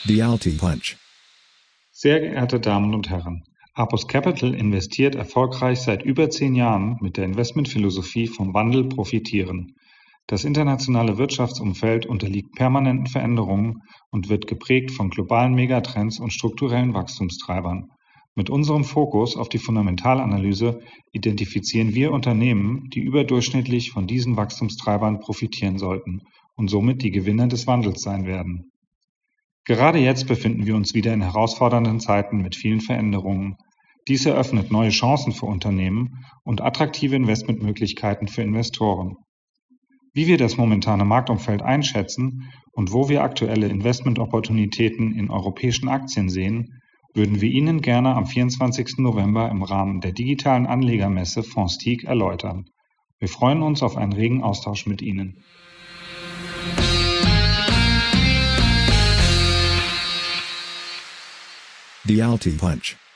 The Alti Punch. Sehr geehrte Damen und Herren, Apus Capital investiert erfolgreich seit über 10 Jahren mit der Investmentphilosophie vom Wandel profitieren. Das internationale Wirtschaftsumfeld unterliegt permanenten Veränderungen und wird geprägt von globalen Megatrends und strukturellen Wachstumstreibern. Mit unserem Fokus auf die Fundamentalanalyse identifizieren wir Unternehmen, die überdurchschnittlich von diesen Wachstumstreibern profitieren sollten und somit die Gewinner des Wandels sein werden. Gerade jetzt befinden wir uns wieder in herausfordernden Zeiten mit vielen Veränderungen. Dies eröffnet neue Chancen für Unternehmen und attraktive Investmentmöglichkeiten für Investoren. Wie wir das momentane Marktumfeld einschätzen und wo wir aktuelle Investmentopportunitäten in europäischen Aktien sehen, würden wir Ihnen gerne am 24. November im Rahmen der digitalen Anlegermesse Fonstig erläutern. Wir freuen uns auf einen regen Austausch mit Ihnen. The Alti Punch.